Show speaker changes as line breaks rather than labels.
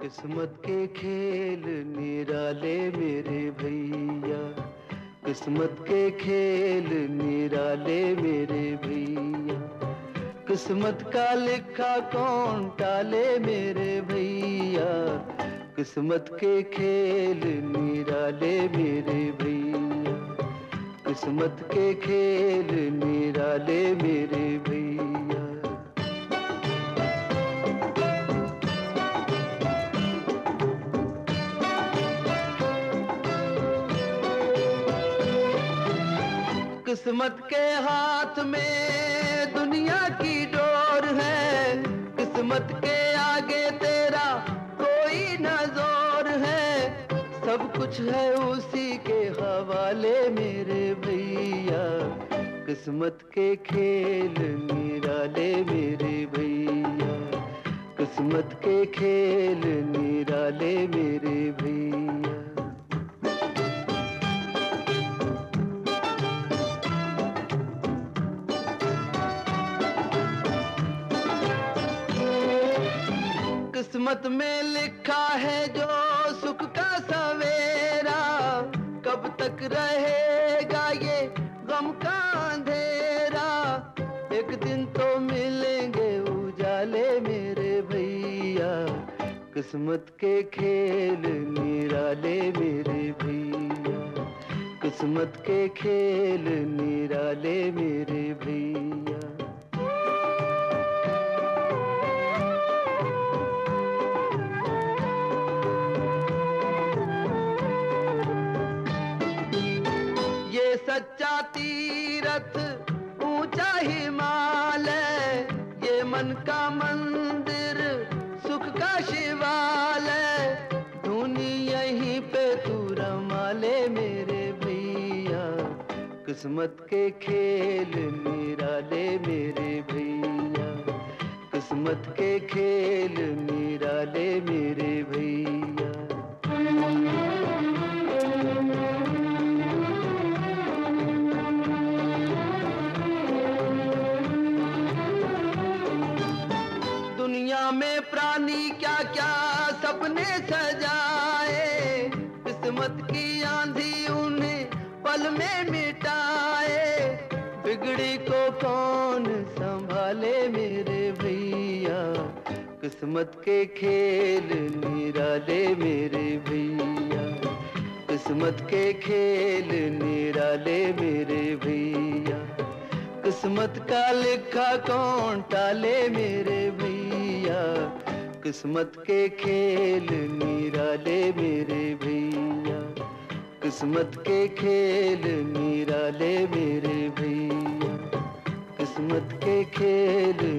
किस्मत के खेल निराले मेरे भैया, किस्मत के खेल निराले मेरे भैया। किस्मत का लिखा कौन टाले मेरे भैया, किस्मत के खेल निराले मेरे भैया, किस्मत के खेल निराले मेरे भैया। किस्मत के हाथ में दुनिया की डोर है, किस्मत के आगे तेरा कोई न जोर है। सब कुछ है उसी के हवाले मेरे भैया, किस्मत के खेल निराले मेरे भैया, किस्मत के खेल निराले मेरे भैया। किस्मत में लिखा है जो सुख का सवेरा, कब तक रहेगा ये गम का अंधेरा। एक दिन तो मिलेंगे उजाले मेरे भैया, किस्मत के खेल निराले मेरे भैया, किस्मत के खेल निराले मेरे भैया। सच्चा तीरथ ऊंचा हिमालय, ये मन का मंदिर सुख का शिवालय। धुनी यहीं पे तू रमाले मेरे भैया, किस्मत के खेल निराले मेरे भैया, किस्मत के खेल निराले मेरे भैया। दुनिया में प्राणी क्या क्या सपने सजाए, किस्मत की आंधी उन्हें पल में मिटाए। बिगड़ी को कौन संभाले मेरे भैया, किस्मत के खेल निराले मेरे भैया, किस्मत के खेल निराले मेरे भैया। किस्मत का लिखा कौन टाले मेरे भैया, किस्मत के खेल निराले मेरे भैया, किस्मत के खेल निराले मेरे भैया, किस्मत के खेल